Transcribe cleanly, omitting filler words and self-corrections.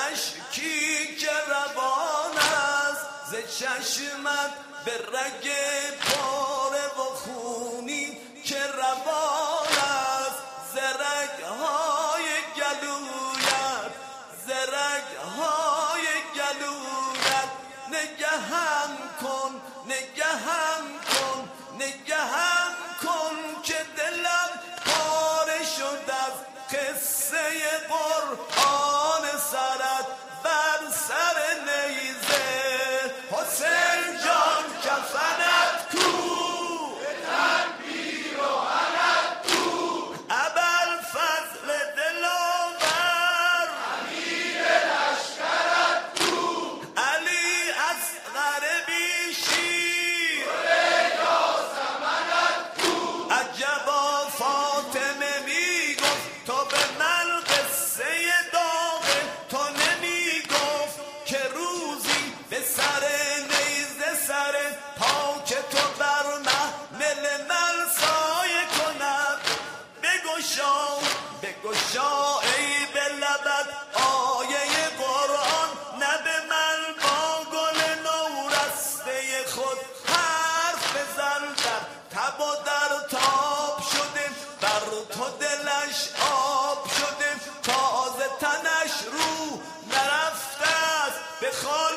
اشکی که روان است ز چشمت به رگ پاره و خونی که روان است ز رگ‌های گلویت ز رگ‌های گلویت نگهم کن نگهم کن نگهم کن که دلم پاره شد از قصه قرآن سرت بر سر نیزه حسین جان کفنت کو به تنبیر و حنت کو ابوالفضل دلاور امیر لشکرت کو علی اصغر بی شیر گل یاسمنت کو عجبا فاطمه میگفت تو به من قصه داغ تو نمیگفت که روزی به سر نیزه سر پاک تو بر محمل من سایه کند بگشا بگشا ای به لبت آیه قرآن نه به من با گل نورسته خود حرف بزن در تب و در تاب شده بر تو دلش آب شده تازه تنش رو نرفته است به